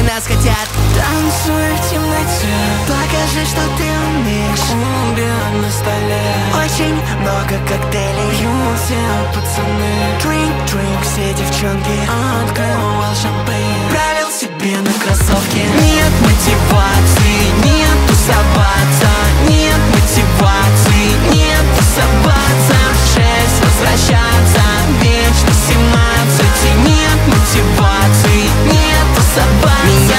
нас хотят. Танцуй в темноте, покажи, что ты умеешь. Убьем на столе, Очень много коктейлей, пьют все пацаны. Drink, drink, все девчонки. Открывал шампейн, Пролил себе на кроссовки. нет мотивации, нет тусоваться. Нет мотивации, нет тусоваться. В 6 возвращаться, вечно 17. И нет мотивации, нет тусоваться.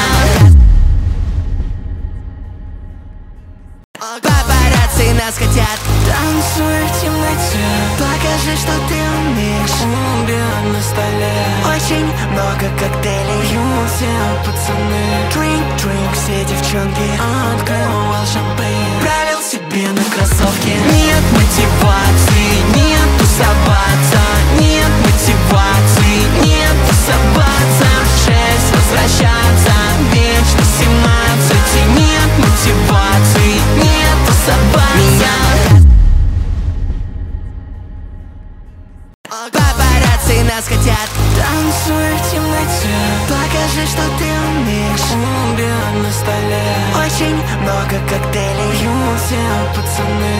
Папарацци нас хотят. Танцуй в темноте, Покажи, что ты умеешь. убьем на столе, Очень много коктейлей, пьют все пацаны. Drink, drink, все девчонки. Открывал шампейн, Пролил себе на кроссовки. нет мотивации, нет тусоваться. Нет мотивации, нет тусоваться. В 6 возвращаться, вечно 17. И нет мотивации, нет тусоваться. Папарацци нас хотят. Танцуй в темноте, Покажи, что ты умеешь. убьем на столе, Очень много коктейлей, пьют все пацаны.